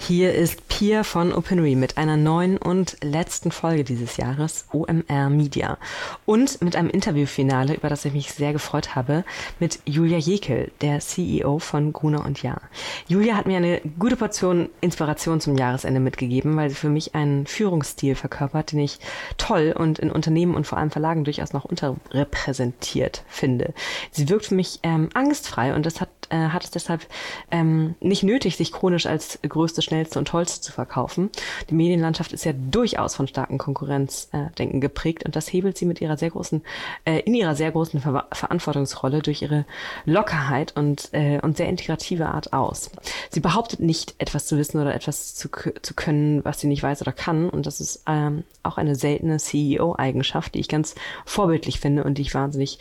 Hier ist Pia von Opinory mit einer neuen und letzten Folge dieses Jahres, OMR Media. Und mit einem Interviewfinale, über das ich mich sehr gefreut habe, mit Julia Jekyll, der CEO von Gruner + Jahr. Julia hat mir eine gute Portion Inspiration zum Jahresende mitgegeben, weil sie für mich einen Führungsstil verkörpert, den ich toll und in Unternehmen und vor allem Verlagen durchaus noch unterrepräsentiert finde. Sie wirkt für mich angstfrei und das hat es deshalb nicht nötig, sich chronisch als größte, schnellste und tollste zu verkaufen. Die Medienlandschaft ist ja durchaus von starken Konkurrenzdenken geprägt und das hebelt sie mit ihrer sehr großen, in ihrer sehr großen Verantwortungsrolle durch ihre Lockerheit und sehr integrative Art aus. Sie behauptet nicht, etwas zu wissen oder etwas zu können, was sie nicht weiß oder kann, und das ist auch eine seltene CEO-Eigenschaft, die ich ganz vorbildlich finde und die wahnsinnig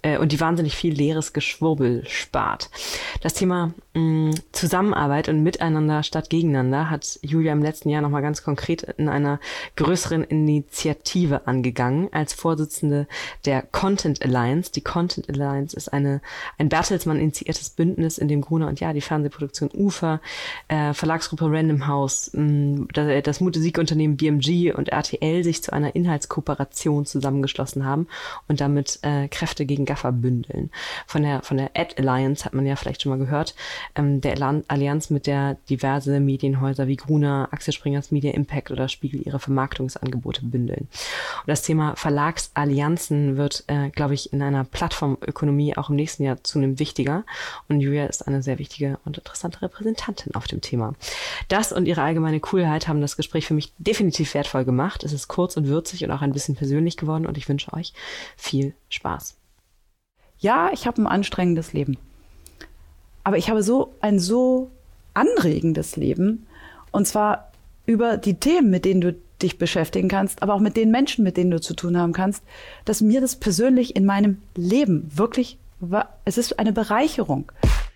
viel leeres Geschwurbel spart. Das Thema Zusammenarbeit und Miteinander statt Gegeneinander hat Julia im letzten Jahr nochmal ganz konkret in einer größeren Initiative angegangen, als Vorsitzende der Content Alliance. Die Content Alliance ist ein Bertelsmann initiiertes Bündnis, in dem Gruner + Jahr, die Fernsehproduktion Ufer, Verlagsgruppe Random House, das Musikunternehmen BMG und RTL sich zu einer Inhaltskooperation zusammengeschlossen haben und damit Kräfte gegen Gaffer bündeln. Von der Ad Alliance hat man ja vielleicht schon mal gehört, der Allianz, mit der diverse Medienhäuser wie Gruner, Axel Springers Media Impact oder Spiegel ihre Vermarktungsangebote bündeln. Und das Thema Verlagsallianzen wird, glaube ich, in einer Plattformökonomie auch im nächsten Jahr zunehmend wichtiger. Und Julia ist eine sehr wichtige und interessante Repräsentantin auf dem Thema. Das und ihre allgemeine Coolheit haben das Gespräch für mich definitiv wertvoll gemacht. Es ist kurz und würzig und auch ein bisschen persönlich geworden und ich wünsche euch viel Spaß. Ja, ich habe ein anstrengendes Leben. Aber ich habe ein so anregendes Leben. Und zwar über die Themen, mit denen du dich beschäftigen kannst, aber auch mit den Menschen, mit denen du zu tun haben kannst, dass mir das persönlich in meinem Leben wirklich war. Es ist eine Bereicherung.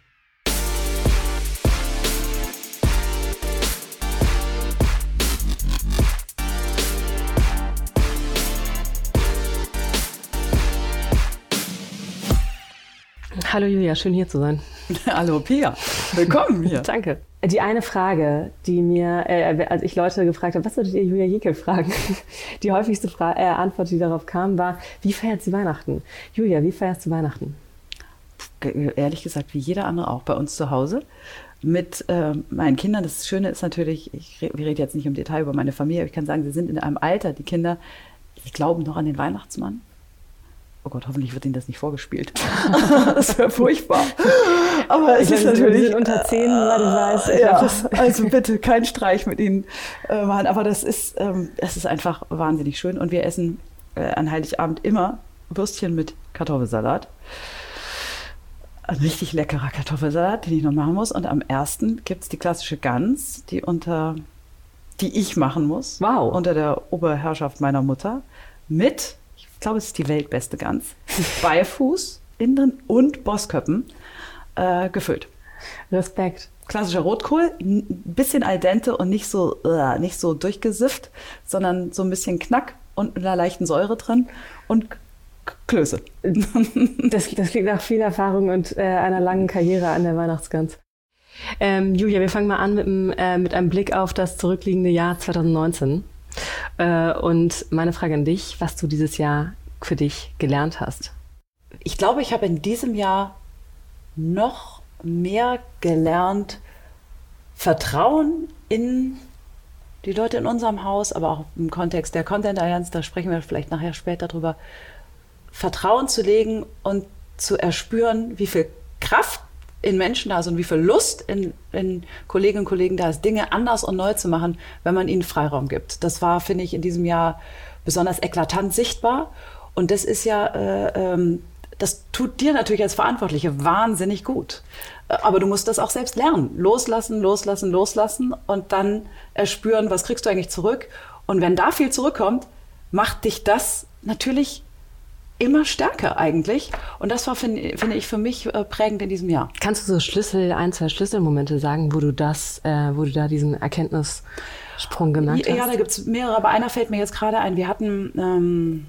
Hallo Julia, schön hier zu sein. Hallo Pia, willkommen hier. Danke. Die eine Frage, die mir, als ich Leute gefragt habe, was würdet ihr Julia Jekyll fragen? Die häufigste Antwort, die darauf kam, war, wie feiert sie Weihnachten? Julia, wie feierst du Weihnachten? Ehrlich gesagt, wie jeder andere auch bei uns zu Hause. Mit meinen Kindern. Das Schöne ist natürlich, wir reden jetzt nicht im Detail über meine Familie, aber ich kann sagen, sie sind in einem Alter, die Kinder, die glauben noch an den Weihnachtsmann. Oh Gott, hoffentlich wird ihnen das nicht vorgespielt. Das wäre furchtbar. Aber es ist natürlich... Sie sind unter 10, weil du weißt. Ja, also bitte kein Streich mit ihnen machen. Aber es ist einfach wahnsinnig schön. Und wir essen an Heiligabend immer Würstchen mit Kartoffelsalat. Ein richtig leckerer Kartoffelsalat, den ich noch machen muss. Und am 1. gibt es die klassische Gans, die ich machen muss. Wow. Unter der Oberherrschaft meiner Mutter. Mit... Ich glaube, es ist die weltbeste Gans. Beifuß, innen drin und Bossköppen gefüllt. Respekt. Klassischer Rotkohl, ein bisschen al dente und nicht so durchgesifft, sondern so ein bisschen Knack und mit einer leichten Säure drin und Klöße. Das klingt nach viel Erfahrung und einer langen Karriere an der Weihnachtsgans. Julia, wir fangen mal an mit einem Blick auf das zurückliegende Jahr 2019. Und meine Frage an dich, was du dieses Jahr für dich gelernt hast. Ich glaube, ich habe in diesem Jahr noch mehr gelernt, Vertrauen in die Leute in unserem Haus, aber auch im Kontext der Content Alliance, da sprechen wir vielleicht nachher später drüber, Vertrauen zu legen und zu erspüren, wie viel Kraft in Menschen da ist und wie viel Lust in Kolleginnen und Kollegen da ist, Dinge anders und neu zu machen, wenn man ihnen Freiraum gibt. Das war, finde ich, in diesem Jahr besonders eklatant sichtbar. Und das ist ja, das tut dir natürlich als Verantwortliche wahnsinnig gut. Aber du musst das auch selbst lernen. Loslassen und dann erspüren, was kriegst du eigentlich zurück. Und wenn da viel zurückkommt, macht dich das natürlich immer stärker eigentlich. Und das war, finde ich, für mich prägend in diesem Jahr. Kannst du so ein, zwei Schlüsselmomente sagen, wo du da diesen Erkenntnissprung gemerkt hast? Ja, da gibt es mehrere, aber einer fällt mir jetzt gerade ein. Wir hatten,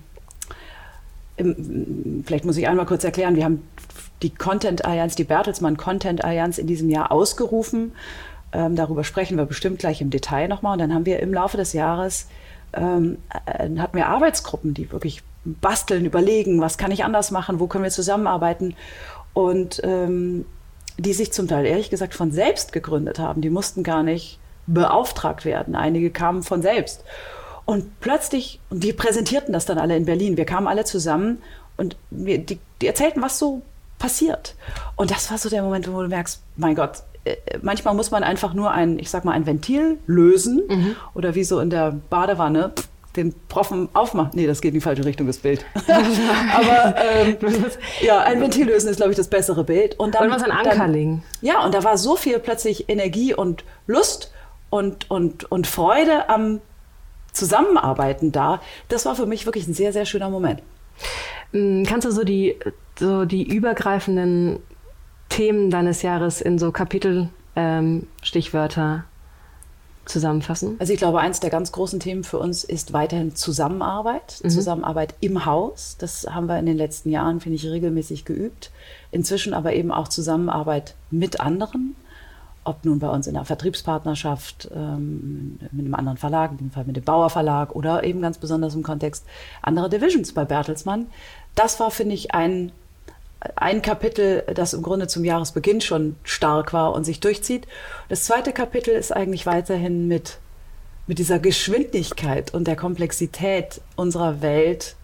vielleicht muss ich einmal kurz erklären, wir haben die Content Alliance, die Bertelsmann Content Alliance in diesem Jahr ausgerufen, Darüber sprechen wir bestimmt gleich im Detail nochmal. Und dann haben wir im Laufe des Jahres, hatten wir Arbeitsgruppen, die wirklich basteln, überlegen, was kann ich anders machen, wo können wir zusammenarbeiten. Und die sich zum Teil, ehrlich gesagt, von selbst gegründet haben. Die mussten gar nicht beauftragt werden. Einige kamen von selbst. Und plötzlich, und die präsentierten das dann alle in Berlin. Wir kamen alle zusammen und die erzählten, was so passiert. Und das war so der Moment, wo du merkst, mein Gott, manchmal muss man einfach nur ein ein Ventil lösen oder wie so in der Badewanne den Proffen aufmachen. Nee, das geht in die falsche Richtung, das Bild. Aber ja, ein Ventil lösen ist, glaube ich, das bessere Bild. Und dann was an Anker legen. Ja, und da war so viel plötzlich Energie und Lust und Freude am Zusammenarbeiten da. Das war für mich wirklich ein sehr, sehr schöner Moment. Kannst du so die übergreifenden Themen deines Jahres in so Kapitel, Stichwörter zusammenfassen? Also ich glaube, eins der ganz großen Themen für uns ist weiterhin Zusammenarbeit. Zusammenarbeit im Haus. Das haben wir in den letzten Jahren, finde ich, regelmäßig geübt. Inzwischen aber eben auch Zusammenarbeit mit anderen. Ob nun bei uns in einer Vertriebspartnerschaft, mit einem anderen Verlag, in dem Fall mit dem Bauer Verlag oder eben ganz besonders im Kontext anderer Divisions bei Bertelsmann. Das war, finde ich, ein Kapitel, das im Grunde zum Jahresbeginn schon stark war und sich durchzieht. Das zweite Kapitel ist eigentlich weiterhin mit dieser Geschwindigkeit und der Komplexität unserer Welt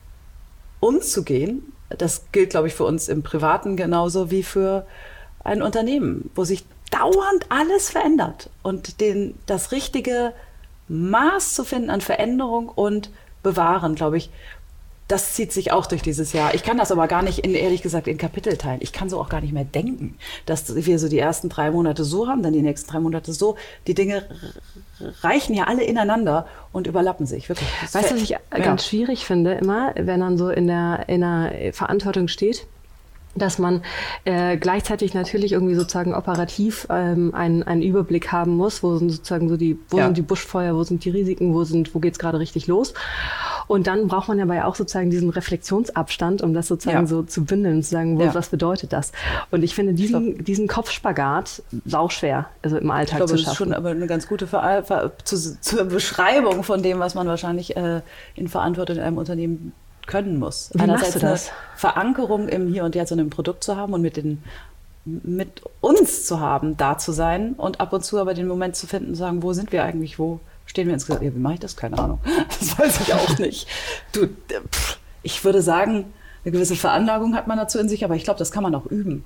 umzugehen. Das gilt, glaube ich, für uns im Privaten genauso wie für ein Unternehmen, wo sich dauernd alles verändert. Und das richtige Maß zu finden an Veränderung und Bewahren, glaube ich, das zieht sich auch durch dieses Jahr. Ich kann das aber gar nicht, ehrlich gesagt, in Kapitel teilen. Ich kann so auch gar nicht mehr denken, dass wir so die ersten 3 Monate so haben, dann die nächsten 3 Monate so. Die Dinge reichen ja alle ineinander und überlappen sich. Wirklich. Weißt du, was ich ganz schwierig finde immer, wenn man so in der Verantwortung steht? Dass man gleichzeitig natürlich irgendwie sozusagen operativ einen Überblick haben muss, wo sind sozusagen sind die Buschfeuer, wo sind die Risiken, wo geht's gerade richtig los. Und dann braucht man ja auch sozusagen diesen Reflexionsabstand, um das sozusagen so zu bündeln, zu sagen, was bedeutet das? Und ich finde diesen Kopfspagat sauschwer, also im Alltag zu schaffen. Ich glaube, das ist schon aber eine ganz gute zur Beschreibung von dem, was man wahrscheinlich in Verantwortung in einem Unternehmen können muss. Wie machst du das? Eine Verankerung im Hier und Jetzt und im Produkt zu haben und mit uns zu haben, da zu sein und ab und zu aber den Moment zu finden, zu sagen, wo sind wir eigentlich, wo stehen wir insgesamt? Ja, wie mache ich das? Keine Ahnung. Das weiß ich auch nicht. Ich würde sagen, eine gewisse Veranlagung hat man dazu in sich, aber ich glaube, das kann man auch üben.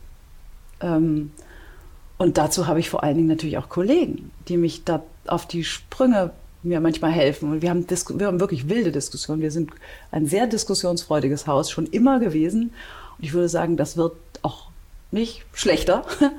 Und dazu habe ich vor allen Dingen natürlich auch Kollegen, die mich da auf die Sprünge mir manchmal helfen. Und wir haben wirklich wilde Diskussionen. Wir sind ein sehr diskussionsfreudiges Haus, schon immer gewesen. Und ich würde sagen, das wird auch nicht schlechter.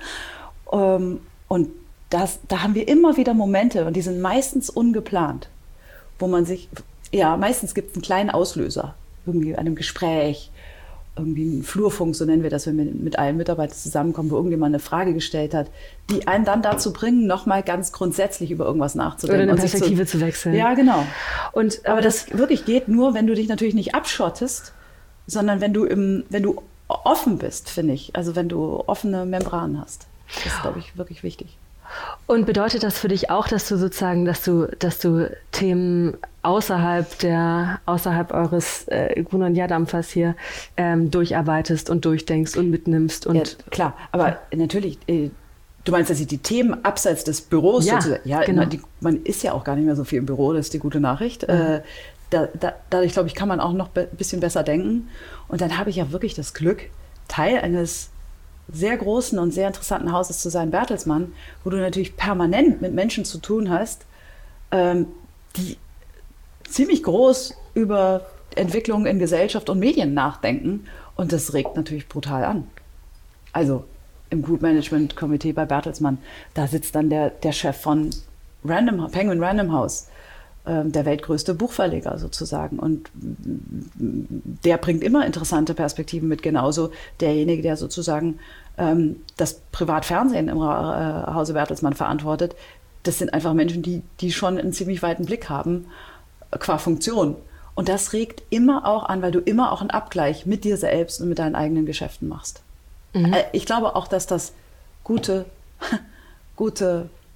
Und da haben wir immer wieder Momente, und die sind meistens ungeplant, wo man meistens gibt es einen kleinen Auslöser, irgendwie in einem Gespräch, irgendwie ein Flurfunk, so nennen wir das, wenn wir mit allen Mitarbeitern zusammenkommen, wo irgendjemand eine Frage gestellt hat, die einen dann dazu bringen, nochmal ganz grundsätzlich über irgendwas nachzudenken. Oder eine Perspektive zu wechseln. Ja, genau. Aber das wirklich geht nur, wenn du dich natürlich nicht abschottest, sondern wenn du offen bist, finde ich. Also wenn du offene Membranen hast. Das ist, glaube ich, wirklich wichtig. Und bedeutet das für dich auch, dass du sozusagen, dass du Themen außerhalb eures grünen Jahrdampfers hier durcharbeitest und durchdenkst und mitnimmst? Und ja, klar, aber natürlich, du meinst, dass ich die Themen abseits des Büros sozusagen, genau. Man ist ja auch gar nicht mehr so viel im Büro, das ist die gute Nachricht. Dadurch, glaube ich, kann man auch noch ein bisschen besser denken. Und dann habe ich ja wirklich das Glück, Teil eines sehr großen und sehr interessanten Hauses zu sein, Bertelsmann, wo du natürlich permanent mit Menschen zu tun hast, die ziemlich groß über Entwicklungen in Gesellschaft und Medien nachdenken. Und das regt natürlich brutal an. Also im Group Management Komitee bei Bertelsmann, da sitzt dann der Chef von Penguin Random House, der weltgrößte Buchverleger sozusagen. Und der bringt immer interessante Perspektiven mit, genauso derjenige, der sozusagen das Privatfernsehen im Hause Bertelsmann verantwortet. Das sind einfach Menschen, die schon einen ziemlich weiten Blick haben, qua Funktion. Und das regt immer auch an, weil du immer auch einen Abgleich mit dir selbst und mit deinen eigenen Geschäften machst. Ich glaube auch, dass das gute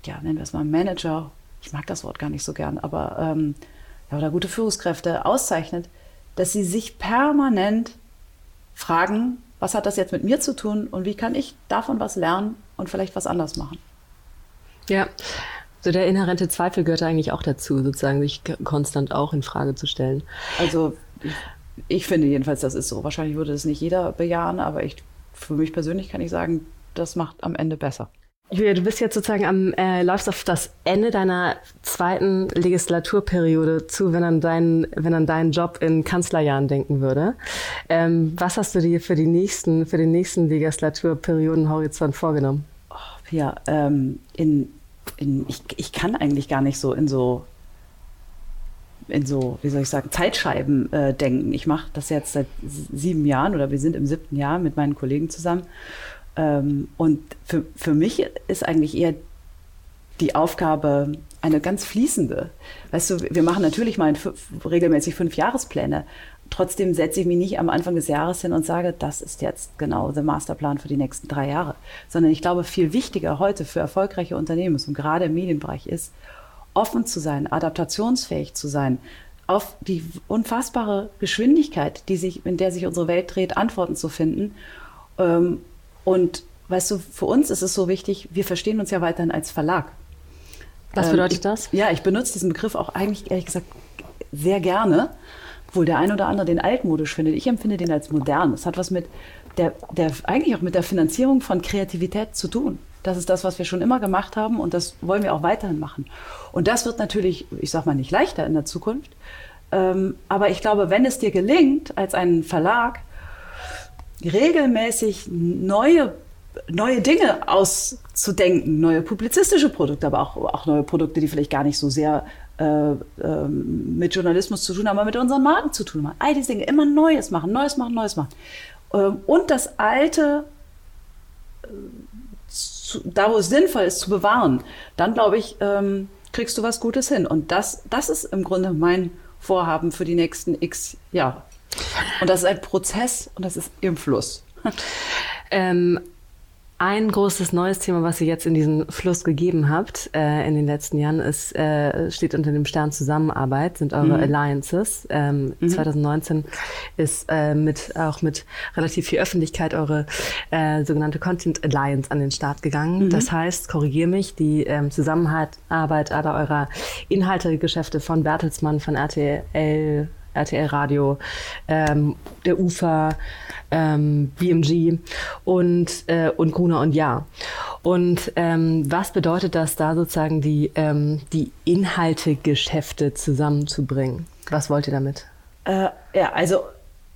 ja, nennen wir es mal Manager, ich mag das Wort gar nicht so gern, aber ja, oder gute Führungskräfte auszeichnet, dass sie sich permanent fragen, was hat das jetzt mit mir zu tun und wie kann ich davon was lernen und vielleicht was anders machen. Ja, so der inhärente Zweifel gehört eigentlich auch dazu, sozusagen sich konstant auch in Frage zu stellen. Also ich finde jedenfalls, das ist so. Wahrscheinlich würde das nicht jeder bejahen, aber für mich persönlich kann ich sagen, das macht am Ende besser. Julia, du bist jetzt sozusagen läufst auf das Ende deiner zweiten Legislaturperiode zu, wenn an deinen Job in Kanzlerjahren denken würde. Was hast du dir für den nächsten Legislaturperiodenhorizont vorgenommen? Oh, ja, ich kann eigentlich gar nicht so in so, wie soll ich sagen, Zeitscheiben denken. Ich mache das jetzt seit 7 Jahren oder wir sind im 7. Jahr mit meinen Kollegen zusammen. Und für mich ist eigentlich eher die Aufgabe eine ganz fließende. Weißt du, wir machen natürlich mal regelmäßig 5 Jahrespläne. Trotzdem setze ich mich nicht am Anfang des Jahres hin und sage, das ist jetzt genau der Masterplan für die nächsten 3 Jahre. Sondern ich glaube, viel wichtiger heute für erfolgreiche Unternehmen und gerade im Medienbereich ist, offen zu sein, adaptationsfähig zu sein, auf die unfassbare Geschwindigkeit, in der sich unsere Welt dreht, Antworten zu finden. Und weißt du, für uns ist es so wichtig, wir verstehen uns ja weiterhin als Verlag. Was bedeutet das? Ja, ich benutze diesen Begriff auch eigentlich, ehrlich gesagt, sehr gerne, obwohl der ein oder andere den altmodisch findet. Ich empfinde den als modern. Das hat was mit eigentlich auch mit der Finanzierung von Kreativität zu tun. Das ist das, was wir schon immer gemacht haben und das wollen wir auch weiterhin machen. Und das wird natürlich, ich sag mal, nicht leichter in der Zukunft. Aber ich glaube, wenn es dir gelingt, als ein Verlag regelmäßig neue Dinge auszudenken, neue publizistische Produkte, aber auch neue Produkte, die vielleicht gar nicht so sehr mit Journalismus zu tun haben, aber mit unseren Marken zu tun haben. All diese Dinge, immer Neues machen. Und das Alte, da wo es sinnvoll ist, zu bewahren. Dann, glaube ich, kriegst du was Gutes hin. Und das ist im Grunde mein Vorhaben für die nächsten X Jahre. Und das ist ein Prozess und das ist im Fluss. Ein großes neues Thema, was ihr jetzt in diesen Fluss gegeben habt in den letzten Jahren, steht unter dem Stern Zusammenarbeit, sind eure Alliances. 2019 ist auch mit relativ viel Öffentlichkeit eure sogenannte Content Alliance an den Start gegangen. Das heißt, korrigiere mich, die Zusammenarbeit aller eurer Inhaltegeschäfte von Bertelsmann, von RTL Radio, der UFA, BMG und Gruner und Jahr. Und was bedeutet das, da sozusagen die Inhaltegeschäfte zusammenzubringen? Was wollt ihr damit? Also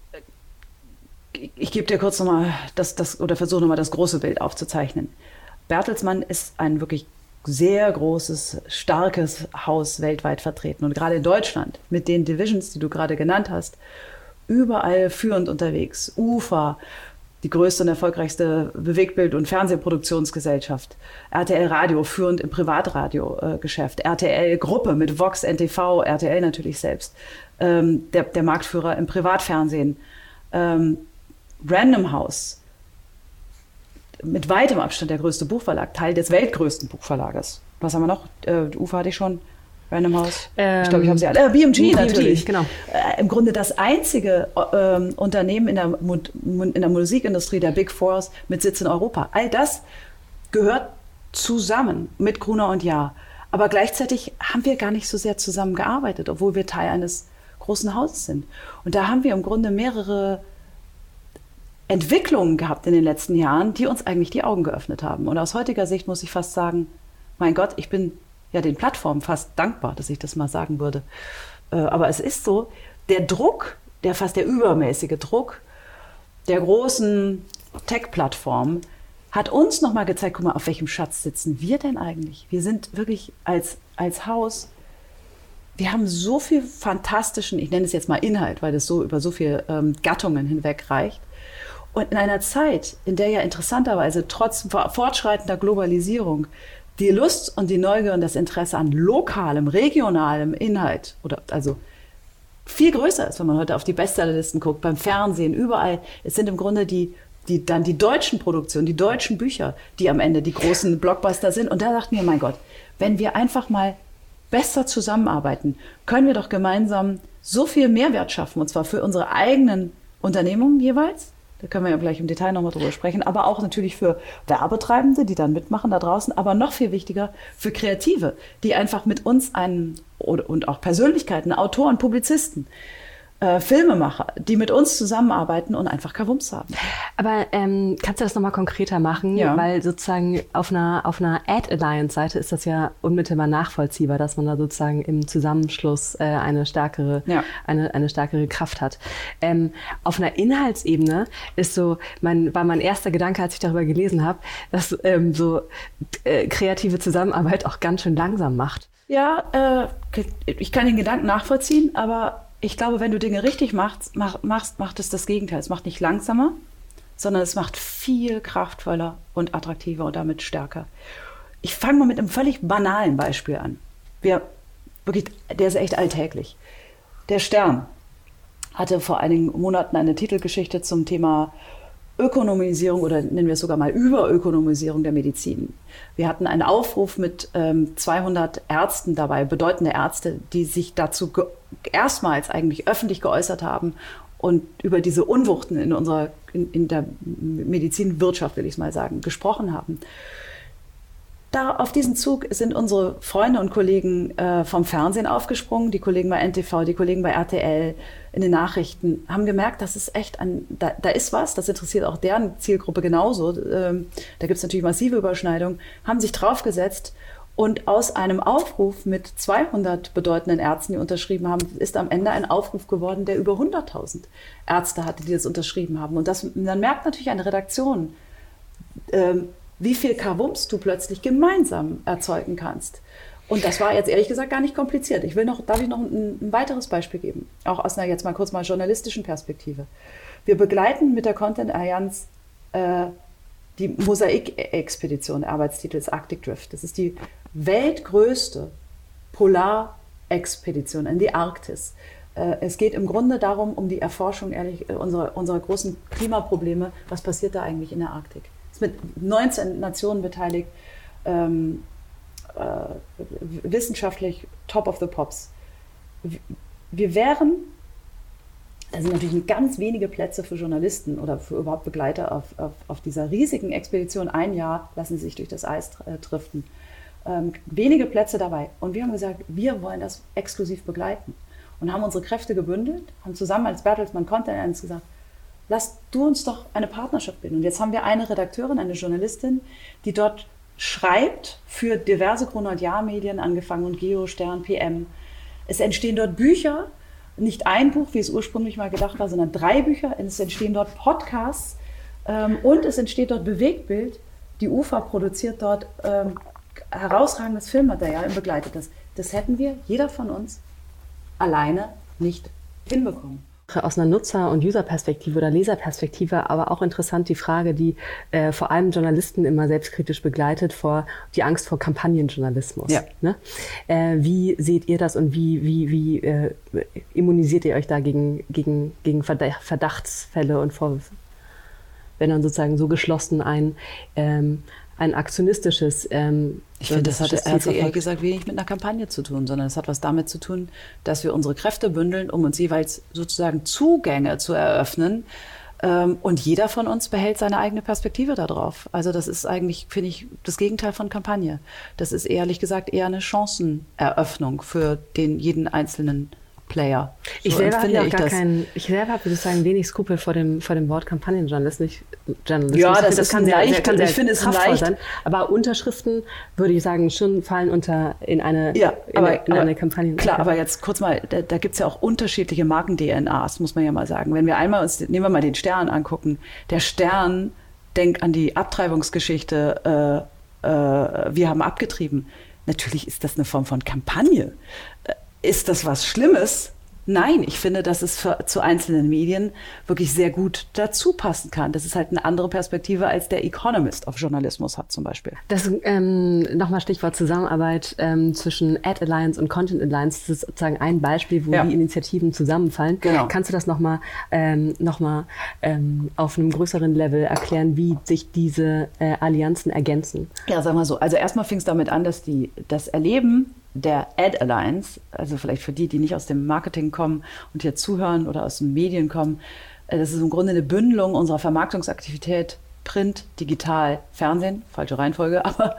ich gebe dir kurz nochmal oder versuche nochmal das große Bild aufzuzeichnen. Bertelsmann ist ein wirklich sehr großes, starkes Haus weltweit vertreten. Und gerade in Deutschland mit den Divisions, die du gerade genannt hast, überall führend unterwegs. UFA, die größte und erfolgreichste Bewegtbild- und Fernsehproduktionsgesellschaft. RTL Radio, führend im Privatradiogeschäft. RTL Gruppe mit Vox, NTV, RTL natürlich selbst. Der Marktführer im Privatfernsehen. Random House, mit weitem Abstand der größte Buchverlag, Teil des weltgrößten Buchverlages. Was haben wir noch? UFA hatte ich schon. Random House. Ich glaube, ich habe sie alle. BMG natürlich. Genau. Im Grunde das einzige Unternehmen in der Musikindustrie der Big Fours mit Sitz in Europa. All das gehört zusammen mit Gruner und Jahr. Aber gleichzeitig haben wir gar nicht so sehr zusammengearbeitet, obwohl wir Teil eines großen Hauses sind. Und da haben wir im Grunde mehrere Entwicklungen gehabt in den letzten Jahren, die uns eigentlich die Augen geöffnet haben. Und aus heutiger Sicht muss ich fast sagen, mein Gott, ich bin ja den Plattformen fast dankbar, dass ich das mal sagen würde. Aber es ist so, der Druck, der übermäßige Druck der großen Tech-Plattformen hat uns nochmal gezeigt, guck mal, auf welchem Schatz sitzen wir denn eigentlich? Wir sind wirklich als Haus, wir haben so viel fantastischen, ich nenne es jetzt mal Inhalt, weil das so über so viele Gattungen hinweg reicht. Und in einer Zeit, in der ja interessanterweise trotz fortschreitender Globalisierung die Lust und die Neugier und das Interesse an lokalem, regionalem Inhalt also viel größer ist, wenn man heute auf die Bestsellerlisten guckt, beim Fernsehen, überall. Es sind im Grunde die dann die deutschen Produktionen, die deutschen Bücher, die am Ende die großen Blockbuster sind. Und da dachten wir, mein Gott, wenn wir einfach mal besser zusammenarbeiten, können wir doch gemeinsam so viel Mehrwert schaffen, und zwar für unsere eigenen Unternehmungen jeweils. Da können wir ja gleich im Detail nochmal drüber sprechen, aber auch natürlich für Werbetreibende, die dann mitmachen da draußen, aber noch viel wichtiger für Kreative, die einfach mit uns und auch Persönlichkeiten, Autoren, Publizisten, Filmemacher, die mit uns zusammenarbeiten und einfach Kavums haben. Aber kannst du das nochmal konkreter machen? Ja. Weil sozusagen auf einer Ad-Alliance-Seite ist das ja unmittelbar nachvollziehbar, dass man da sozusagen im Zusammenschluss eine stärkere Kraft hat. Auf einer Inhaltsebene ist war mein erster Gedanke, als ich darüber gelesen habe, dass kreative Zusammenarbeit auch ganz schön langsam macht. Ja, ich kann den Gedanken nachvollziehen, aber ich glaube, wenn du Dinge richtig machst, macht es das Gegenteil. Es macht nicht langsamer, sondern es macht viel kraftvoller und attraktiver und damit stärker. Ich fange mal mit einem völlig banalen Beispiel an. Der ist echt alltäglich. Der Stern hatte vor einigen Monaten eine Titelgeschichte zum Thema Ökonomisierung oder nennen wir es sogar mal Überökonomisierung der Medizin. Wir hatten einen Aufruf mit 200 Ärzten dabei, bedeutende Ärzte, die sich dazu erstmals eigentlich öffentlich geäußert haben und über diese Unwuchten in der Medizinwirtschaft, will ich es mal sagen, gesprochen haben. Auf diesen Zug sind unsere Freunde und Kollegen vom Fernsehen aufgesprungen, die Kollegen bei NTV, die Kollegen bei RTL, in den Nachrichten, haben gemerkt, das ist echt da ist was, das interessiert auch deren Zielgruppe genauso. Da gibt es natürlich massive Überschneidungen, haben sich draufgesetzt und aus einem Aufruf mit 200 bedeutenden Ärzten, die unterschrieben haben, ist am Ende ein Aufruf geworden, der über 100.000 Ärzte hatte, die das unterschrieben haben. Und dann merkt natürlich eine Redaktion, wie viel Kavums du plötzlich gemeinsam erzeugen kannst. Und das war jetzt ehrlich gesagt gar nicht kompliziert. Darf ich noch ein weiteres Beispiel geben? Auch aus einer jetzt mal kurz mal journalistischen Perspektive. Wir begleiten mit der Content Allianz die Mosaik-Expedition, der Arbeitstitel ist Arctic Drift. Das ist die weltgrößte Polarexpedition in die Arktis. Es geht im Grunde darum, um die Erforschung unserer großen Klimaprobleme. Was passiert da eigentlich in der Arktik? Es ist mit 19 Nationen beteiligt, wissenschaftlich top of the pops. Da sind natürlich ganz wenige Plätze für Journalisten oder für überhaupt Begleiter auf dieser riesigen Expedition. Ein Jahr lassen sie sich durch das Eis driften. Wenige Plätze dabei. Und wir haben gesagt, wir wollen das exklusiv begleiten. Und haben unsere Kräfte gebündelt, haben zusammen als Bertelsmann Content Alliance gesagt, lass du uns doch eine Partnerschaft bilden. Und jetzt haben wir eine Redakteurin, eine Journalistin, die dort schreibt für diverse Chronot-Jahr-Medien, angefangen und Geo, Stern, PM. Es entstehen dort Bücher, nicht ein Buch, wie es ursprünglich mal gedacht war, sondern 3 Bücher. Es entstehen dort Podcasts und es entsteht dort Bewegtbild. Die UFA produziert dort herausragendes Filmmaterial und begleitet das. Das hätten wir, jeder von uns, alleine nicht hinbekommen. Aus einer Nutzer- und User-Perspektive oder Leserperspektive, aber auch interessant die Frage, die vor allem Journalisten immer selbstkritisch begleitet, die Angst vor Kampagnenjournalismus. Ja. Ne? Wie seht ihr das und wie immunisiert ihr euch da gegen Verdachtsfälle und Vorwürfe? Wenn dann sozusagen so geschlossen ein aktionistisches ich finde, das hat ehrlich gesagt wenig mit einer Kampagne zu tun, sondern es hat was damit zu tun, dass wir unsere Kräfte bündeln, um uns jeweils sozusagen Zugänge zu eröffnen. Und jeder von uns behält seine eigene Perspektive darauf. Also das ist eigentlich, finde ich, das Gegenteil von Kampagne. Das ist ehrlich gesagt eher eine Chanceneröffnung für jeden einzelnen Player. Ich selber habe sozusagen wenig Skrupel vor dem Wort Kampagnenjournalismus. Ja, das kann leicht, ich finde es leicht sein. Aber Unterschriften würde ich sagen schon fallen in eine Kampagne. Klar, aber jetzt kurz mal, da gibt es ja auch unterschiedliche Marken-DNAs, muss man ja mal sagen. Wenn wir nehmen wir mal den Stern angucken. Der Stern denkt an die Abtreibungsgeschichte, wir haben abgetrieben. Natürlich ist das eine Form von Kampagne. Ist das was Schlimmes? Nein, ich finde, dass es zu einzelnen Medien wirklich sehr gut dazu passen kann. Das ist halt eine andere Perspektive, als der Economist auf Journalismus hat zum Beispiel. Das nochmal Stichwort Zusammenarbeit zwischen Ad Alliance und Content Alliance. Das ist sozusagen ein Beispiel, wo die Initiativen zusammenfallen. Genau. Kannst du das nochmal auf einem größeren Level erklären, wie sich diese Allianzen ergänzen? Ja, sag mal so. Also erstmal fing es damit an, dass das Erleben der Ad Alliance, also vielleicht für die nicht aus dem Marketing kommen und hier zuhören oder aus den Medien kommen, das ist im Grunde eine Bündelung unserer Vermarktungsaktivität, Print, Digital, Fernsehen, falsche Reihenfolge, aber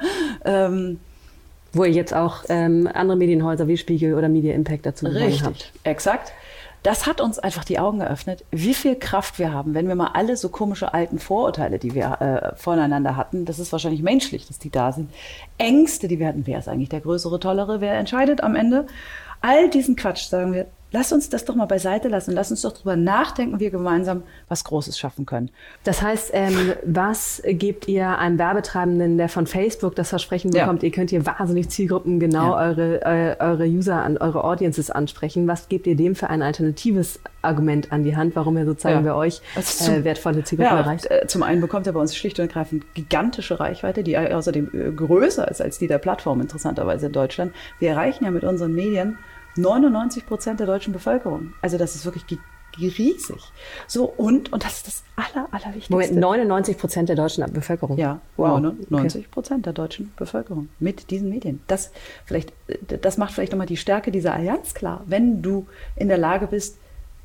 wo ihr jetzt auch andere Medienhäuser wie Spiegel oder Media Impact dazu gewonnen habt. Richtig, exakt. Das hat uns einfach die Augen geöffnet, wie viel Kraft wir haben, wenn wir mal alle so komische alten Vorurteile, die wir voneinander hatten, das ist wahrscheinlich menschlich, dass die da sind, Ängste, die wir hatten, wer ist eigentlich der Größere, Tollere, wer entscheidet am Ende? All diesen Quatsch, sagen wir, lass uns das doch mal beiseite lassen, lass uns doch drüber nachdenken, wie wir gemeinsam was Großes schaffen können. Das heißt, was gebt ihr einem Werbetreibenden, der von Facebook das Versprechen bekommt, ihr könnt hier wahnsinnig zielgruppengenau eure User, eure Audiences ansprechen, was gebt ihr dem für ein alternatives Argument an die Hand, warum er sozusagen bei euch wertvolle Zielgruppen erreicht? Zum einen bekommt er bei uns schlicht und ergreifend gigantische Reichweite, die außerdem größer ist als die der Plattform, interessanterweise in Deutschland. Wir erreichen ja mit unseren Medien 99% der deutschen Bevölkerung. Also das ist wirklich riesig. So, und das ist das Allerwichtigste. Moment, 99% der deutschen Bevölkerung? Ja, wow, 90% der deutschen Bevölkerung mit diesen Medien. Das macht vielleicht nochmal die Stärke dieser Allianz klar, wenn du in der Lage bist,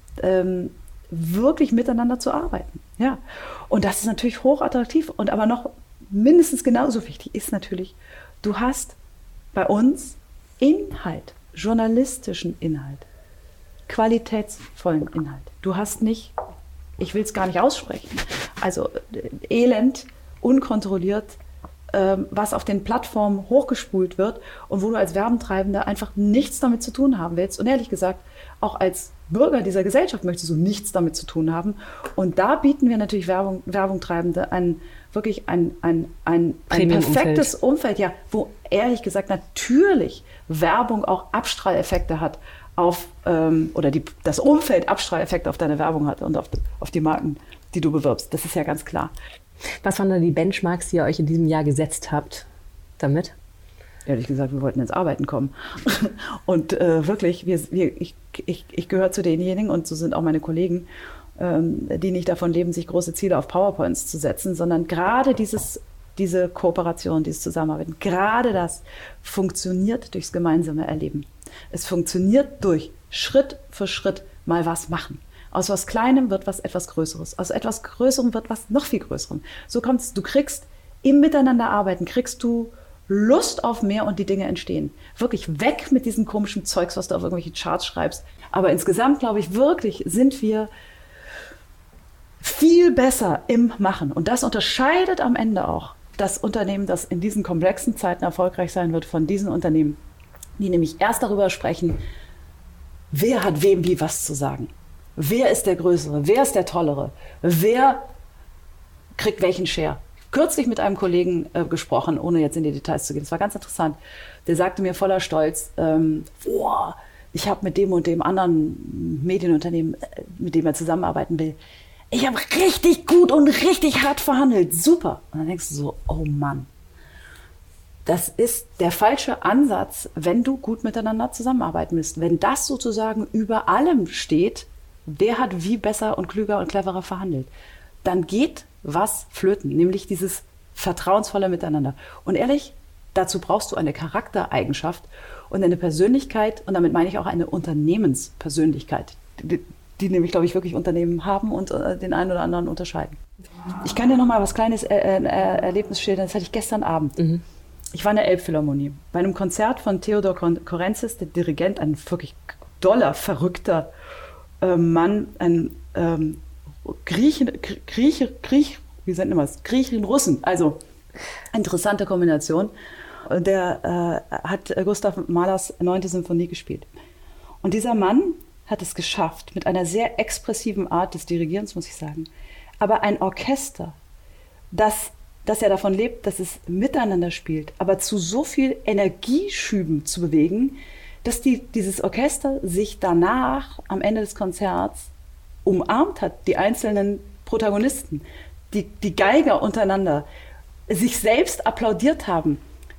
wirklich miteinander zu arbeiten. Ja. Und das ist natürlich hochattraktiv. Und aber noch mindestens genauso wichtig ist natürlich, du hast bei uns Inhalt, journalistischen Inhalt, qualitätsvollen Inhalt. Du hast nicht, ich will es gar nicht aussprechen, also Elend, unkontrolliert, was auf den Plattformen hochgespult wird und wo du als Werbentreibender einfach nichts damit zu tun haben willst. Und ehrlich gesagt, auch als Bürger dieser Gesellschaft möchtest du nichts damit zu tun haben. Und da bieten wir natürlich Werbungtreibende wirklich ein perfektes Umfeld, ja, wo ehrlich gesagt natürlich Werbung auch Abstrahleffekte hat auf, das Umfeld Abstrahleffekte auf deine Werbung hat und auf die Marken, die du bewirbst. Das ist ja ganz klar. Was waren da die Benchmarks, die ihr euch in diesem Jahr gesetzt habt damit? Ehrlich gesagt, wir wollten ins Arbeiten kommen. Und wirklich, ich gehöre zu denjenigen, und so sind auch meine Kollegen, die nicht davon leben, sich große Ziele auf PowerPoints zu setzen, sondern gerade diese Kooperation, dieses Zusammenarbeiten, gerade das funktioniert durchs gemeinsame Erleben. Es funktioniert durch Schritt für Schritt mal was machen. Aus was Kleinem wird was etwas Größeres. Aus etwas Größerem wird was noch viel Größerem. So kommt es, du kriegst im Miteinanderarbeiten, kriegst du Lust auf mehr und die Dinge entstehen. Wirklich weg mit diesem komischen Zeugs, was du auf irgendwelche Charts schreibst. Aber insgesamt, glaube ich, wirklich sind wir viel besser im Machen. Und das unterscheidet am Ende auch das Unternehmen, das in diesen komplexen Zeiten erfolgreich sein wird, von diesen Unternehmen, die nämlich erst darüber sprechen, wer hat wem wie was zu sagen. Wer ist der Größere? Wer ist der Tollere? Wer kriegt welchen Share? Kürzlich mit einem Kollegen gesprochen, ohne jetzt in die Details zu gehen. Das war ganz interessant. Der sagte mir voller Stolz, ich habe mit dem und dem anderen Medienunternehmen, mit dem er zusammenarbeiten will, ich habe richtig gut und richtig hart verhandelt. Super. Und dann denkst du so, oh Mann, das ist der falsche Ansatz, wenn du gut miteinander zusammenarbeiten willst. Wenn das sozusagen über allem steht, wer hat wie besser und klüger und cleverer verhandelt, dann geht was flöten, nämlich dieses vertrauensvolle Miteinander. Und ehrlich, dazu brauchst du eine Charaktereigenschaft und eine Persönlichkeit, und damit meine ich auch eine Unternehmenspersönlichkeit, die nämlich, glaube ich, wirklich Unternehmen haben und den einen oder anderen unterscheiden. Ich kann dir noch mal was Kleines Erlebnis schildern, das hatte ich gestern Abend. Mhm. Ich war in der Elbphilharmonie bei einem Konzert von Theodor Korenzis, der Dirigent, ein wirklich doller, verrückter Mann, ein Griechen, Russen, also interessante Kombination. Der hat Gustav Mahlers 9. Symphonie gespielt. Und dieser Mann hat es geschafft, mit einer sehr expressiven Art des Dirigierens, muss ich sagen, aber ein Orchester, das ja davon lebt, dass es miteinander spielt, aber zu so viel Energieschüben zu bewegen, dass dieses Orchester sich danach am Ende des Konzerts umarmt hat, die einzelnen Protagonisten, die Geiger untereinander, sich selbst applaudiert haben,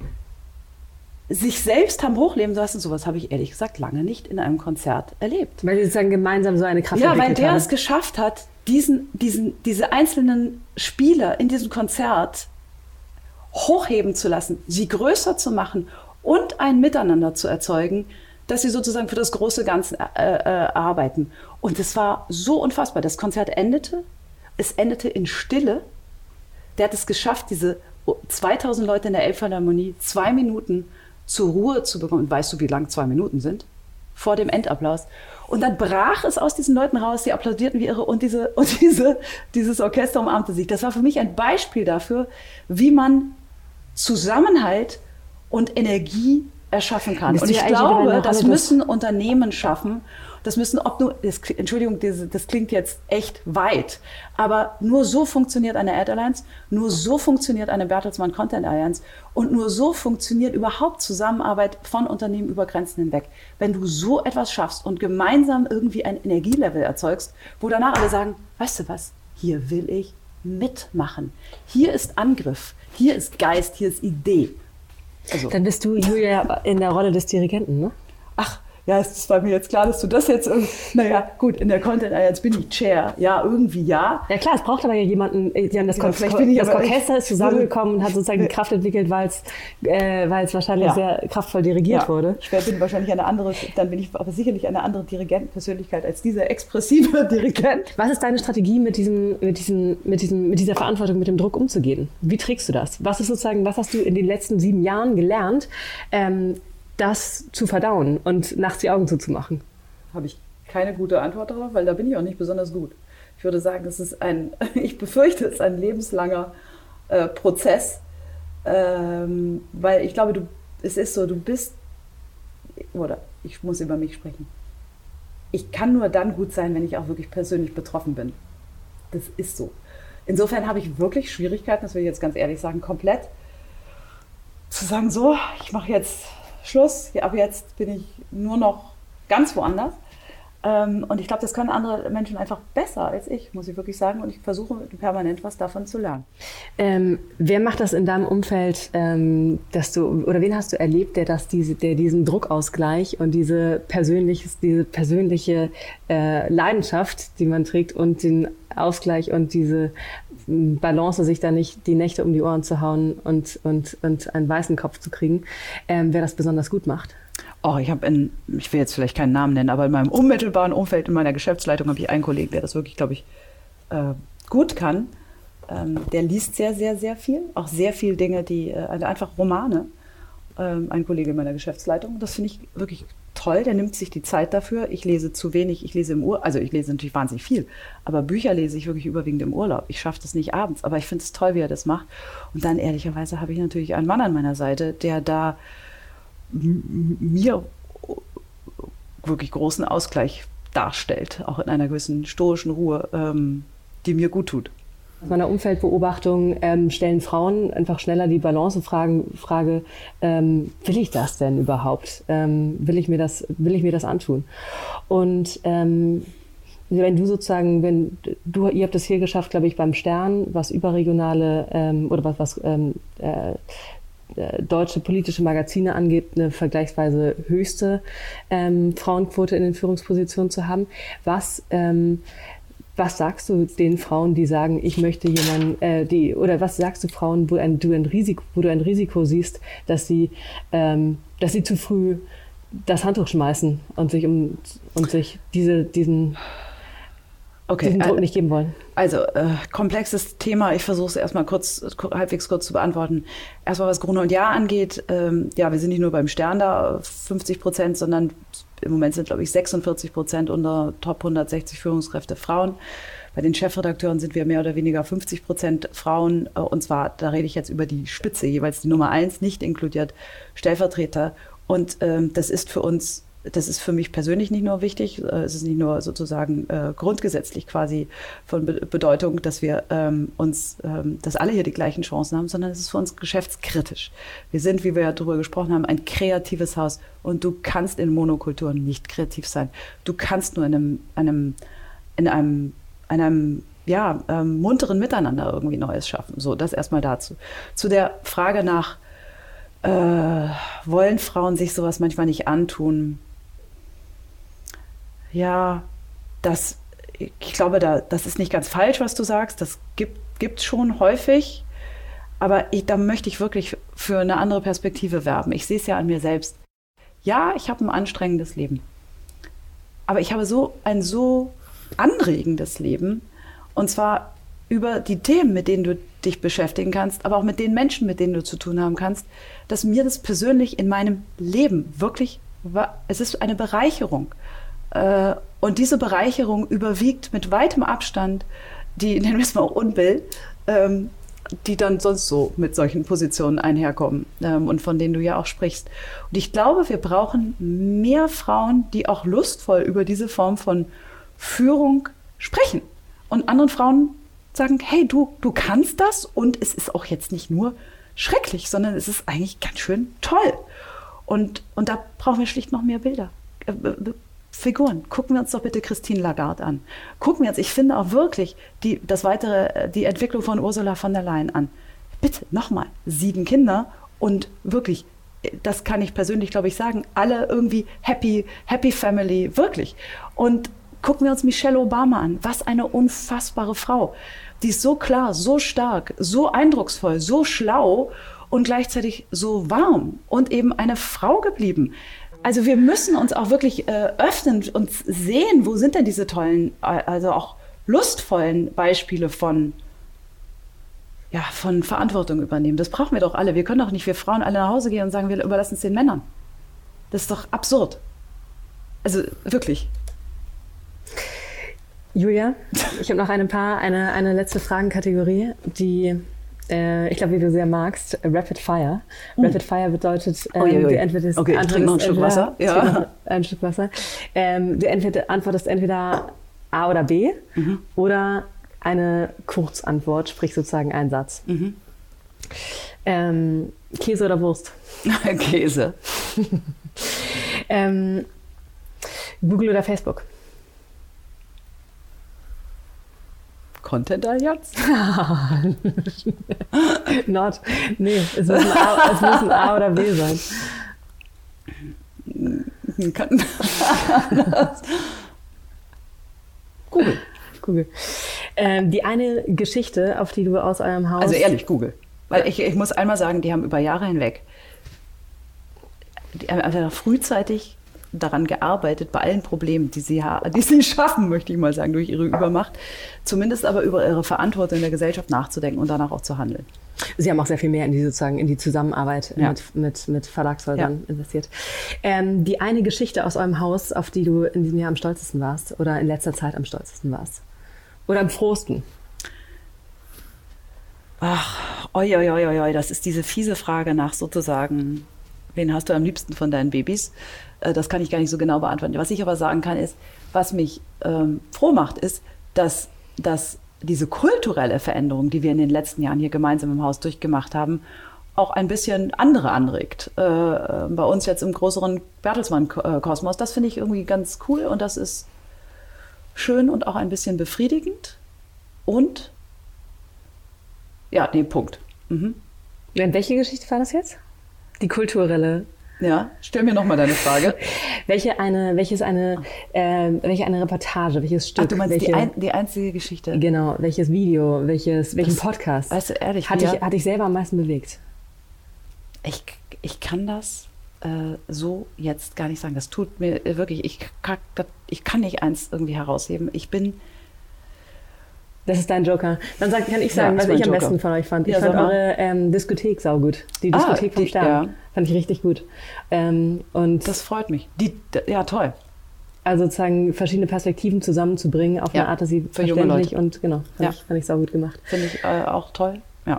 sich selbst haben hochleben lassen. Sowas habe ich ehrlich gesagt lange nicht in einem Konzert erlebt. Weil sie sozusagen gemeinsam so eine Kraft entwickelt haben. Ja, weil der es geschafft hat, diese einzelnen Spieler in diesem Konzert hochheben zu lassen, sie größer zu machen und ein Miteinander zu erzeugen, dass sie sozusagen für das große Ganze arbeiten. Und es war so unfassbar. Das Konzert es endete in Stille. Der hat es geschafft, diese 2000 Leute in der Elbphilharmonie 2 Minuten zur Ruhe zu bekommen. Und weißt du, wie lang 2 Minuten sind? Vor dem Endapplaus. Und dann brach es aus diesen Leuten raus, die applaudierten wie irre und dieses Orchester umarmte sich. Das war für mich ein Beispiel dafür, wie man Zusammenhalt und Energie erschaffen kann. Und ich glaube, das müssen Unternehmen schaffen. Das müssen, Entschuldigung, das klingt jetzt echt weit, aber nur so funktioniert eine Ad Alliance, nur so funktioniert eine Bertelsmann Content Alliance und nur so funktioniert überhaupt Zusammenarbeit von Unternehmen über Grenzen hinweg. Wenn du so etwas schaffst und gemeinsam irgendwie ein Energielevel erzeugst, wo danach alle sagen, weißt du was, hier will ich mitmachen. Hier ist Angriff, hier ist Geist, hier ist Idee. Also. Dann bist du, Julia, in der Rolle des Dirigenten, ne? Ach, ja, es war mir jetzt klar, dass du das jetzt naja, gut, in der Content Alliance bin ich Chair. Ja, irgendwie ja. Ja klar, es braucht aber ja jemanden, das Orchester ist zusammengekommen und hat sozusagen die Kraft entwickelt, weil es wahrscheinlich sehr kraftvoll dirigiert wurde. Ich bin wahrscheinlich dann bin ich aber sicherlich eine andere Dirigentenpersönlichkeit als dieser expressive Dirigent. Was ist deine Strategie, mit dieser Verantwortung, mit dem Druck umzugehen? Wie trägst du das? Was hast du in den letzten 7 Jahren gelernt, das zu verdauen und nachts die Augen zuzumachen? Habe ich keine gute Antwort darauf, weil da bin ich auch nicht besonders gut. Ich würde sagen, ich befürchte, es ist ein lebenslanger Prozess, weil ich glaube, es ist so, ich muss über mich sprechen. Ich kann nur dann gut sein, wenn ich auch wirklich persönlich betroffen bin. Das ist so. Insofern habe ich wirklich Schwierigkeiten, das will ich jetzt ganz ehrlich sagen, komplett zu sagen, so, ich mache jetzt Schluss, ab jetzt bin ich nur noch ganz woanders. Und ich glaube, das können andere Menschen einfach besser als ich, muss ich wirklich sagen. Und ich versuche permanent was davon zu lernen. Wer macht das in deinem Umfeld, wen hast du erlebt, der diesen Druckausgleich und diese persönliche Leidenschaft, die man trägt, und den Ausgleich und diese Balance, sich da nicht die Nächte um die Ohren zu hauen und einen weißen Kopf zu kriegen, wer das besonders gut macht? Oh, ich will jetzt vielleicht keinen Namen nennen, aber in meinem unmittelbaren Umfeld, in meiner Geschäftsleitung, habe ich einen Kollegen, der das wirklich, glaube ich, gut kann. Der liest sehr, sehr, sehr viel. Auch sehr viel Dinge, einfach Romane. Ein Kollege in meiner Geschäftsleitung. Das finde ich wirklich toll. Der nimmt sich die Zeit dafür. Ich lese zu wenig. Ich lese ich lese natürlich wahnsinnig viel. Aber Bücher lese ich wirklich überwiegend im Urlaub. Ich schaffe das nicht abends. Aber ich finde es toll, wie er das macht. Und dann, ehrlicherweise, habe ich natürlich einen Mann an meiner Seite, der da mir wirklich großen Ausgleich darstellt, auch in einer gewissen stoischen Ruhe, die mir gut tut. Aus meiner Umfeldbeobachtung stellen Frauen einfach schneller die Frage, will ich das denn überhaupt? Will ich mir das antun? Und wenn du sozusagen, ihr habt es hier geschafft, glaube ich, beim Stern, was überregionale oder was deutsche politische Magazine angeht, eine vergleichsweise höchste Frauenquote in den Führungspositionen zu haben. Was sagst du den Frauen, die sagen, ich möchte jemanden, oder was sagst du Frauen, wo du ein Risiko siehst, dass sie zu früh das Handtuch schmeißen und sich diesen Druck nicht geben wollen? Also, komplexes Thema. Ich versuche es erstmal halbwegs kurz zu beantworten. Erstmal, was Gruner und Jahr angeht. Wir sind nicht nur beim Stern da 50%, sondern im Moment sind, glaube ich, 46% unter Top 160 Führungskräfte Frauen. Bei den Chefredakteuren sind wir mehr oder weniger 50% Frauen. Und zwar, da rede ich jetzt über die Spitze, jeweils die Nummer 1, nicht inkludiert Stellvertreter. Und das ist für uns das ist für mich persönlich nicht nur wichtig, es ist nicht nur sozusagen grundgesetzlich quasi von Bedeutung, dass wir dass alle hier die gleichen Chancen haben, sondern es ist für uns geschäftskritisch. Wir sind, wie wir ja darüber gesprochen haben, ein kreatives Haus und du kannst in Monokulturen nicht kreativ sein. Du kannst nur in einem munteren Miteinander irgendwie Neues schaffen. So, das erstmal dazu. Zu der Frage nach, wollen Frauen sich sowas manchmal nicht antun? Ja, ich glaube, das ist nicht ganz falsch, was du sagst. Das gibt es schon häufig. Aber da möchte ich wirklich für eine andere Perspektive werben. Ich sehe es ja an mir selbst. Ja, ich habe ein anstrengendes Leben. Aber ich habe ein so anregendes Leben. Und zwar über die Themen, mit denen du dich beschäftigen kannst, aber auch mit den Menschen, mit denen du zu tun haben kannst, dass mir das persönlich in meinem Leben wirklich es ist eine Bereicherung. Und diese Bereicherung überwiegt mit weitem Abstand die, nennen wir es mal auch Unbill, die dann sonst so mit solchen Positionen einherkommen und von denen du ja auch sprichst. Und ich glaube, wir brauchen mehr Frauen, die auch lustvoll über diese Form von Führung sprechen und anderen Frauen sagen, hey, du kannst das und es ist auch jetzt nicht nur schrecklich, sondern es ist eigentlich ganz schön toll. Und da brauchen wir schlicht noch mehr Bilder, Figuren. Gucken wir uns doch bitte Christine Lagarde an. Gucken wir uns, ich finde auch wirklich die Entwicklung von Ursula von der Leyen an. Bitte, nochmal, 7 Kinder und wirklich, das kann ich persönlich, glaube ich, sagen, alle irgendwie happy family, wirklich. Und gucken wir uns Michelle Obama an. Was eine unfassbare Frau. Die ist so klar, so stark, so eindrucksvoll, so schlau und gleichzeitig so warm und eben eine Frau geblieben. Also wir müssen uns auch wirklich öffnen und sehen, wo sind denn diese tollen, also auch lustvollen Beispiele von Verantwortung übernehmen. Das brauchen wir doch alle. Wir können doch nicht, wir Frauen alle nach Hause gehen und sagen, wir überlassen es den Männern. Das ist doch absurd. Also wirklich. Julia, ich habe noch eine letzte Fragenkategorie, die ich glaube, wie du sehr magst, Rapid Fire. Rapid Fire bedeutet, du entweder okay, ich trinke noch ein Stück Wasser. Ja. Ein Stück Wasser. Du antwortest entweder A oder B oder eine Kurzantwort, sprich sozusagen ein Satz. Käse oder Wurst? Käse. Google oder Facebook? Content-Allianz? Nee, es muss ein A oder B sein. Google. Die eine Geschichte, auf die du aus eurem Haus... Also ehrlich, Google. Weil ich muss einmal sagen, die haben über Jahre hinweg einfach frühzeitig daran gearbeitet, bei allen Problemen, die sie schaffen, möchte ich mal sagen, durch ihre Übermacht, zumindest aber über ihre Verantwortung in der Gesellschaft nachzudenken und danach auch zu handeln. Sie haben auch sehr viel mehr in die Zusammenarbeit mit Verlagshäusern investiert. Die eine Geschichte aus eurem Haus, auf die du in diesem Jahr am stolzesten warst oder in letzter Zeit am stolzesten warst? Oder am frohsten? Ach, das ist diese fiese Frage nach sozusagen, wen hast du am liebsten von deinen Babys? Das kann ich gar nicht so genau beantworten. Was ich aber sagen kann, ist, was mich froh macht, ist, dass diese kulturelle Veränderung, die wir in den letzten Jahren hier gemeinsam im Haus durchgemacht haben, auch ein bisschen andere anregt. Bei uns jetzt im größeren Bertelsmann-Kosmos. Das finde ich irgendwie ganz cool und das ist schön und auch ein bisschen befriedigend. Und Punkt. Und welche Geschichte war das jetzt? Die kulturelle. Ja, stell mir nochmal deine Frage. Welche eine Reportage, welches Stück? Ach, du meinst die einzige Geschichte? Genau, welches Video, welchen Podcast? Weißt du, ehrlich, hat dich selber am meisten bewegt? Ich kann das so jetzt gar nicht sagen. Das tut mir wirklich, ich kann nicht eins irgendwie herausheben. Das ist dein Joker. Dann kann ich sagen, was ich am besten von euch fand. Ich fand eure Diskothek saugut. Die Diskothek vom Stern. Fand ich richtig gut. Und das freut mich. Toll. Also sozusagen verschiedene Perspektiven zusammenzubringen auf eine Art, dass sie verständlich und fand ich saugut gemacht. Finde ich auch toll. Ja.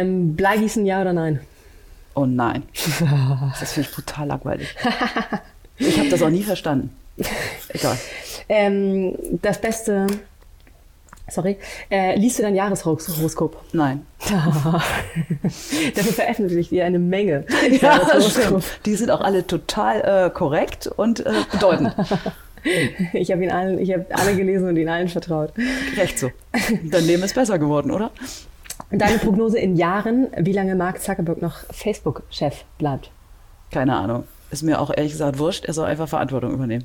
Bleigießen, ja oder nein? Oh nein. Das finde ich brutal langweilig. Ich habe das auch nie verstanden. Egal. Das Beste... Sorry. Liest du dein Jahreshoroskop? Nein. Dafür veröffentlicht ihr eine Menge. Ja, die sind auch alle total korrekt und bedeutend. Ich habe alle gelesen und ihnen allen vertraut. Recht so. Dein Leben ist besser geworden, oder? Deine Prognose in Jahren, wie lange Mark Zuckerberg noch Facebook-Chef bleibt? Keine Ahnung. Ist mir auch ehrlich gesagt wurscht. Er soll einfach Verantwortung übernehmen.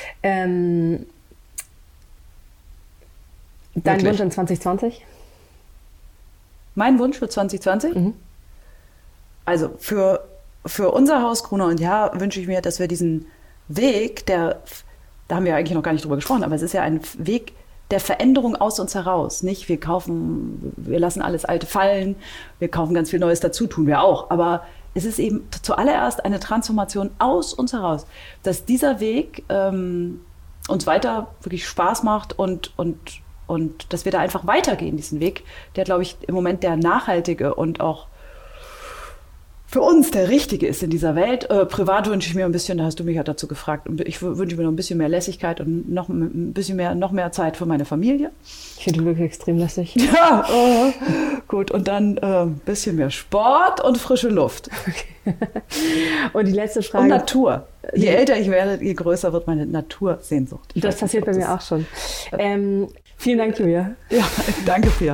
Dein Wunsch in 2020? Mein Wunsch für 2020? Mhm. Also für unser Haus Gruner und Jahr wünsche ich mir, dass wir diesen Weg, da haben wir eigentlich noch gar nicht drüber gesprochen, aber es ist ja ein Weg der Veränderung aus uns heraus. Nicht, wir lassen alles Alte fallen, wir kaufen ganz viel Neues dazu, tun wir auch. Aber es ist eben zuallererst eine Transformation aus uns heraus, dass dieser Weg uns weiter wirklich Spaß macht und dass wir da einfach weitergehen, diesen Weg, der, glaube ich, im Moment der nachhaltige und auch für uns der richtige ist in dieser Welt. Privat wünsche ich mir ein bisschen, da hast du mich ja dazu gefragt, ich wünsche mir noch ein bisschen mehr Lässigkeit und noch mehr Zeit für meine Familie. Ich finde die wirklich extrem lässig. Ja, gut. Und dann ein bisschen mehr Sport und frische Luft. Okay. Und die letzte Frage. Und Natur. Je älter ich werde, je größer wird meine Natursehnsucht. Das passiert bei mir auch schon. Vielen Dank, Julia. Ja, danke, Pia.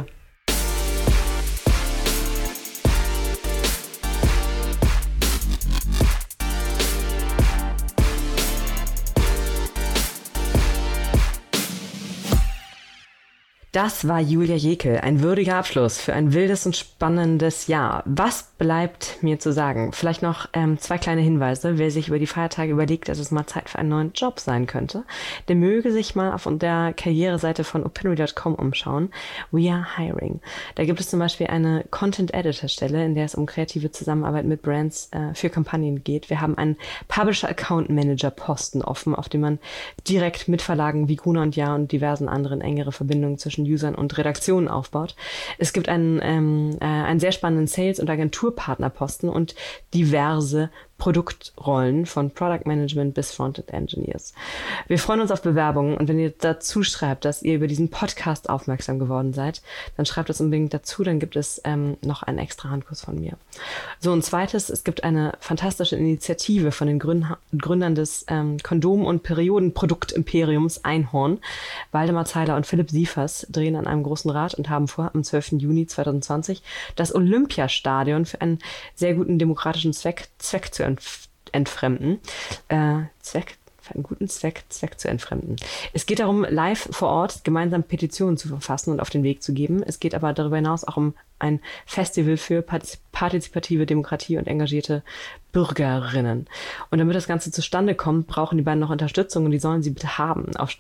Das war Julia Jekel, ein würdiger Abschluss für ein wildes und spannendes Jahr. Was bleibt mir zu sagen? Vielleicht noch 2 kleine Hinweise. Wer sich über die Feiertage überlegt, dass es mal Zeit für einen neuen Job sein könnte, der möge sich mal auf der Karriereseite von opinory.com umschauen. We are hiring. Da gibt es zum Beispiel eine Content-Editor-Stelle, in der es um kreative Zusammenarbeit mit Brands für Kampagnen geht. Wir haben einen Publisher-Account-Manager-Posten offen, auf dem man direkt mit Verlagen wie Gruner und Jahr und diversen anderen engere Verbindungen zwischen Usern und Redaktionen aufbaut. Es gibt einen sehr spannenden Sales- und Agenturpartnerposten und diverse Produktrollen von Product Management bis Frontend Engineers. Wir freuen uns auf Bewerbungen und wenn ihr dazu schreibt, dass ihr über diesen Podcast aufmerksam geworden seid, dann schreibt es unbedingt dazu, dann gibt es noch einen extra Handkurs von mir. So, und zweites, es gibt eine fantastische Initiative von den Gründern des Kondom- und Periodenprodukt-Imperiums Einhorn. Waldemar Zeiler und Philipp Siefers drehen an einem großen Rad und haben vor, am 12. Juni 2020 das Olympiastadion für einen sehr guten demokratischen Zweck zu entfremden. Für einen guten Zweck zu entfremden. Es geht darum, live vor Ort gemeinsam Petitionen zu verfassen und auf den Weg zu geben. Es geht aber darüber hinaus auch um ein Festival für partizipative Demokratie und engagierte Bürgerinnen. Und damit das Ganze zustande kommt, brauchen die beiden noch Unterstützung und die sollen sie bitte haben. Auf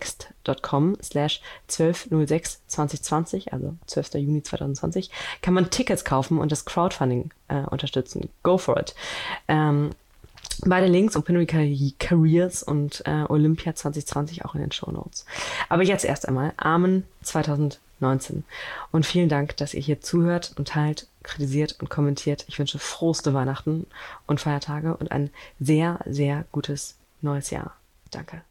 startnext.com/12/06/2020, also 12. Juni 2020, kann man Tickets kaufen und das Crowdfunding unterstützen. Go for it. Beide Links, Opinory Careers und Olympia 2020 auch in den Shownotes. Aber jetzt erst einmal, Amen 2019. Und vielen Dank, dass ihr hier zuhört und teilt, kritisiert und kommentiert. Ich wünsche frohste Weihnachten und Feiertage und ein sehr, sehr gutes neues Jahr. Danke.